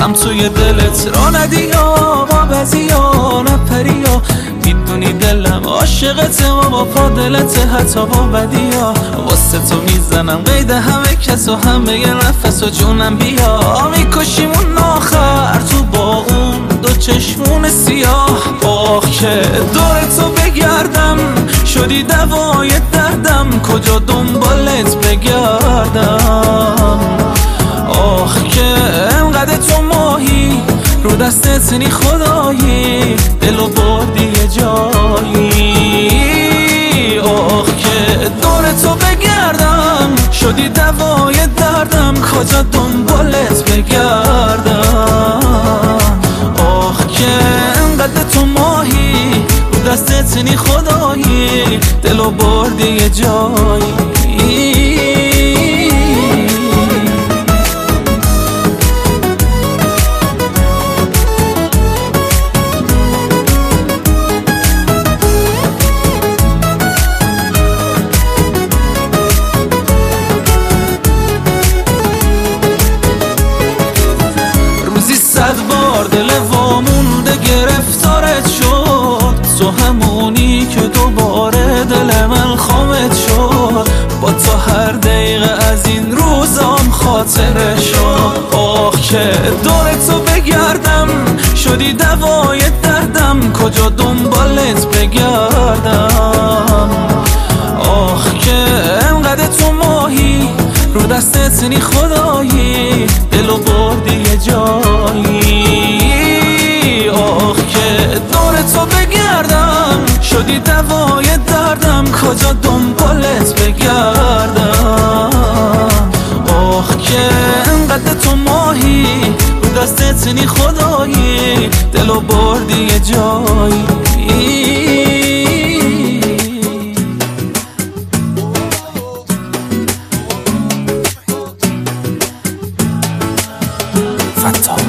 غم توی دلت را ندی یا با بزی یا نپری یا میدونی دلم عاشقته و با پا دلته حتی با بدی یا واسه تو میزنم قید همه کس و همه یه نفس و جونم بیا میکشیمون آخر تو با اون دو چشمون سیاه آخ که دور تو بگردم شدی دوای دردم کجا دنبالت بگردم آخ که انقدر تو ماهی رو دستت نی خدایی دلو بردی یه جایی آخ که دور تو بگردم شدی دوای دردم کجا دنبالت بگردم آخ که انقدر تو ماهی رو دستت نی خدایی دلو بردی یه جایی صد بار دل وامونده گرفتارت شد تو همونی که دوباره دل من خامت شد با تو هر دقیقه از این روزام خاطره شد آخ که دور تو بگردم شدی دوای دردم کجا دنبالت بگردم آخ که انقدر تو ماهی رو دستت نی خدایی دلو بردی یه جایی آخ که دور تو بگردم شدی دوای دردم کجا دنبالت بگردم آخ که انقدر تو ماهی رو دستت نی خدایی دلو بردی یه جایی